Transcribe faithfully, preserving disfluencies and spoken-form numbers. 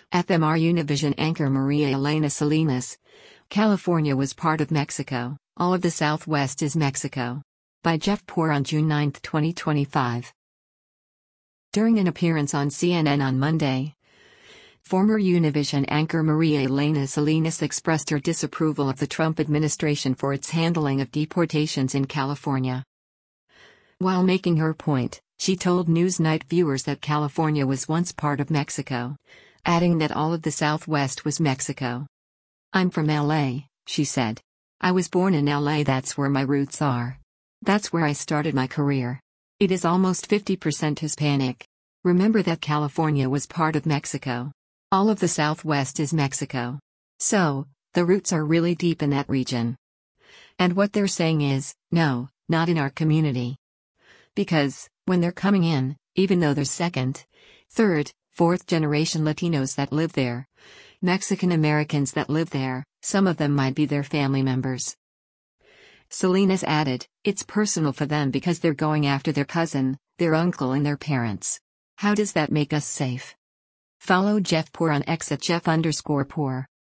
F M R Univision anchor Maria Elena Salinas. California was part of Mexico, all of the Southwest is Mexico. By Jeff Poor on June ninth, twenty twenty-five. During an appearance on C N N on Monday, former Univision anchor Maria Elena Salinas expressed her disapproval of the Trump administration for its handling of deportations in California. While making her point, she told Newsnight viewers that California was once part of Mexico, adding that all of the Southwest was Mexico. "I'm from L A," she said. "I was born in L A, that's where my roots are. That's where I started my career. It is almost fifty percent Hispanic. Remember that California was part of Mexico. All of the Southwest is Mexico. So, the roots are really deep in that region. And what they're saying is, no, not in our community. Because, when they're coming in, even though there's second, third, fourth generation Latinos that live there, Mexican Americans that live there, some of them might be their family members." Salinas added, "It's personal for them because they're going after their cousin, their uncle and their parents. How does that make us safe?" Follow Jeff Poor on X at Jeff underscore Poor.